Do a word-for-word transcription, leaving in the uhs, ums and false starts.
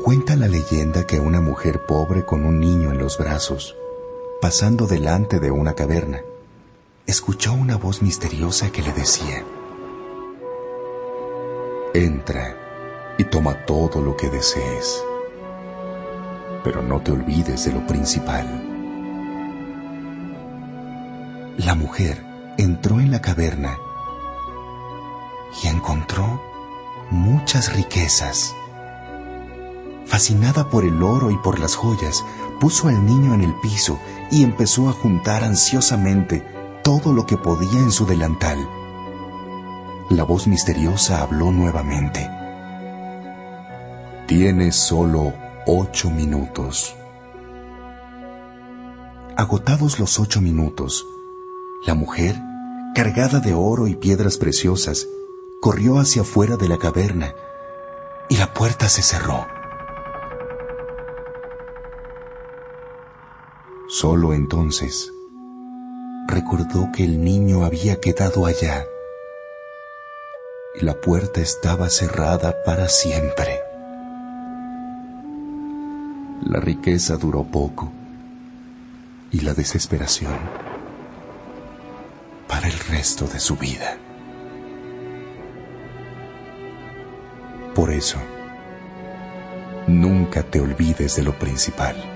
Cuenta la leyenda que una mujer pobre con un niño en los brazos, pasando delante de una caverna, escuchó una voz misteriosa que le decía: entra y toma todo lo que desees, pero no te olvides de lo principal. La mujer entró en la caverna y encontró muchas riquezas. Fascinada por el oro y por las joyas, puso al niño en el piso y empezó a juntar ansiosamente todo lo que podía en su delantal. La voz misteriosa habló nuevamente: tienes solo ocho minutos. Agotados los ocho minutos, la mujer, cargada de oro y piedras preciosas, corrió hacia afuera de la caverna y la puerta se cerró. Solo entonces recordó que el niño había quedado allá y la puerta estaba cerrada para siempre. La riqueza duró poco y la desesperación para el resto de su vida. Por eso, nunca te olvides de lo principal.